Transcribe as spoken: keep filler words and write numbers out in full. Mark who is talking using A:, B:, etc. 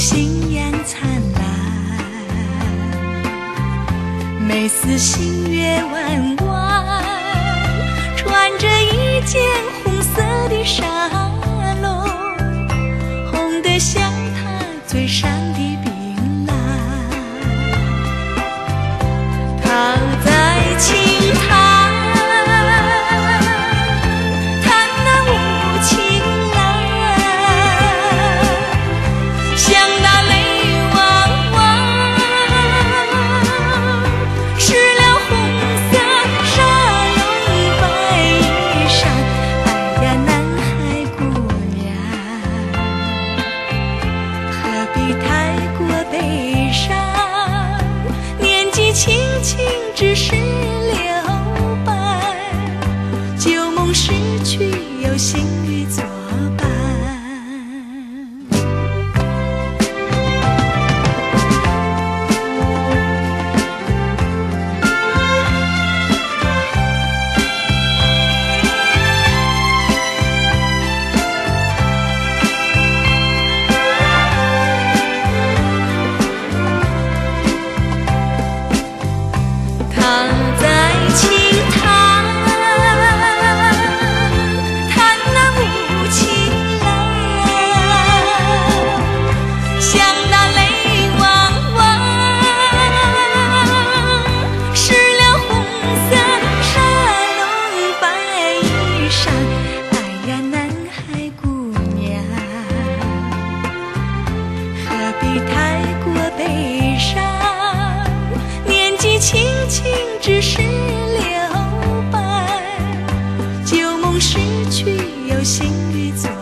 A: 信仰灿烂，每似星月弯弯，穿着一件红色的纱笼，红得像她嘴上的槟榔。躺在青滩，谈那无情郎，想那泪汪汪，湿了红色纱笼白衣裳。哎呀，南海姑娘，何必太过悲伤？年纪轻轻只是留伴，旧梦逝去有新侣作伴。躺在青滩，谈那无情郎，想那泪汪汪，湿了红色纱笼白衣裳。哎呀，南海姑娘，何必太过悲伤？年纪轻轻只是留伴，旧梦逝去有新侣作